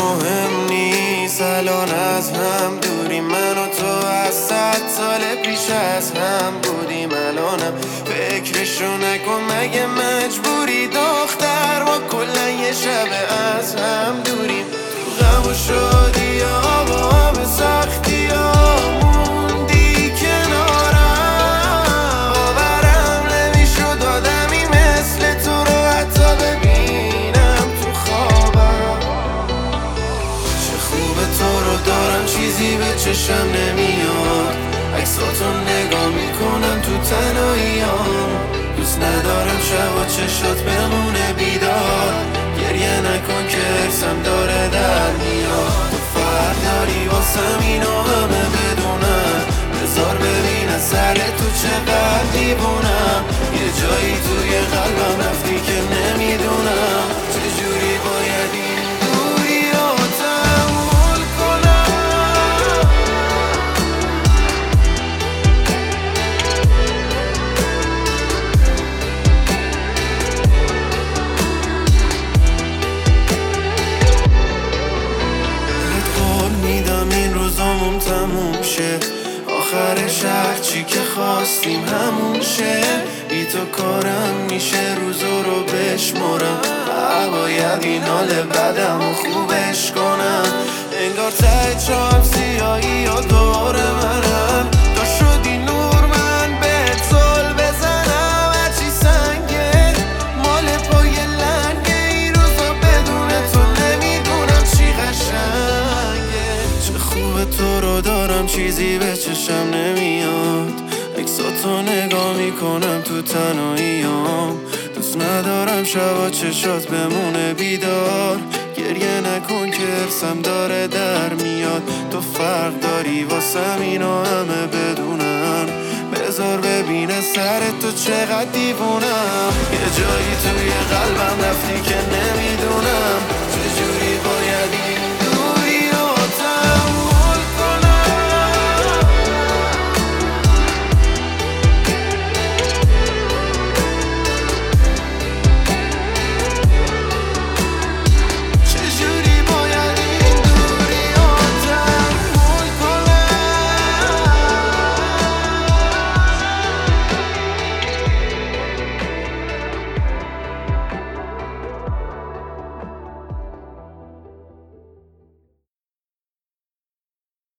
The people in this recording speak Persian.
مهم نیست الان از هم دوریم، من و تو از 100 سال پیش از هم بودیم. الانم فکرشو نکن مگه مجبوری دختر، ما کلا یه شب از هم دوریم. تو غم و شادی ها با همه سختی ها موندی کنارم، باورم نمیشد آدمی مثل تو رو حتی ببینم تو خوابم. چه خوبه تو رو دارم چیزی به چشم نمیاد، عکساتو نگاه میکنم تو تنهاییام. دوست ندارم شب و چشات بمونه بیدار، گریه نکن که حرسم داره در میاد. تو فرق داری واسم اینو همه بدونم، بذار ببینم سر تو چقدر دیوونم. یه جایی توی قلبم رفتی که نمیدونم چجوری باید این دوری رو تحمل کنم. این روزامون تموم شه، آخرش هرچی که خواستیم همون شه. بی تو کارم میشه روزا رو بشمارم، باید این حال بدم و خوبش کنم. انگار ته چام سیاهی یا دور منم، تو شدی نور من به زل بزنم. هرچی سنگه مال پای لنگه، این روزا بدون تو نمیدونم چی قشنگه. چه خوبه تو رو دارم چیزی به چشم نمیاد، عکساتو نگاه میکنم تو تنهاییام. دوست ندارم شبا چشات بمونه بیدار، گریه نکن که حرسم داره در میاد. تو فرق داری واسم اینو همه بدونم، بذار ببینه سر تو چقدر دیوونم. یه جایی توی قلبم رفتی که نمیدونم